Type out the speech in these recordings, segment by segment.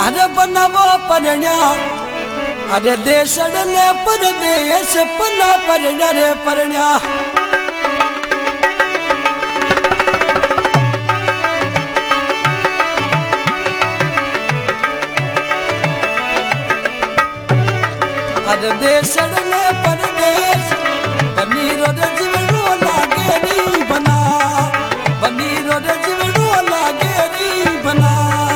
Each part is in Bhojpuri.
अरे बनवो परण्या अरे देश ने परदेश पना परण्या रे परण्या अरे देश ने परदेश बनी रोड जीवनो लागे नी बना बनी रोड जीवनो लागे नी बना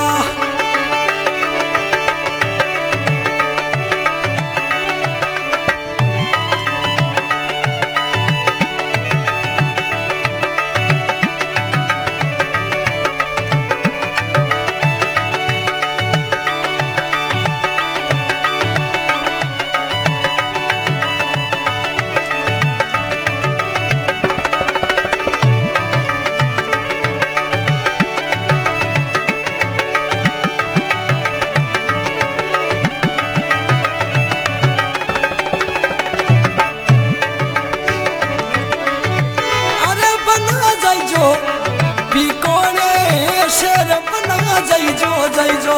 जैजो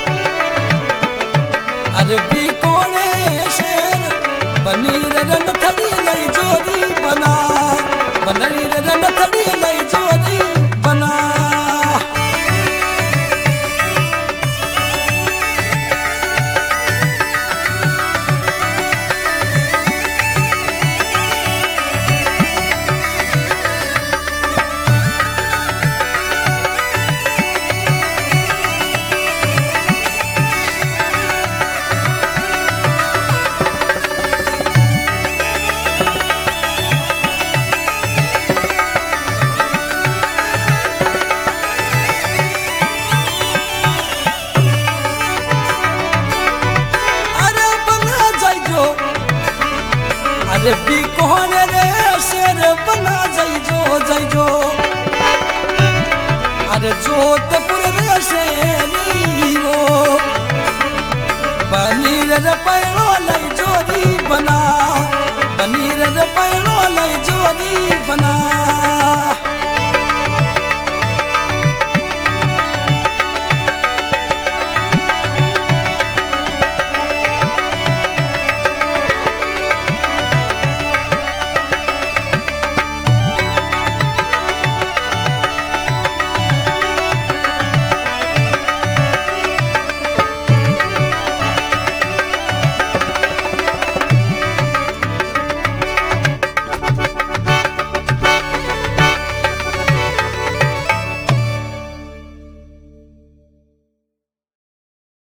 अरे भी कोने शेर बनीर रन थड़ी लई जोरी बना बनीर रन थड़ी लई जोरी बना अरे भी कोने रे शेर बना जैजो जैजो अरे जोधपुर रे शेरी वो बनीर रे पैरो लई जोरी बना बनीर रे पैरो लई जोरी बना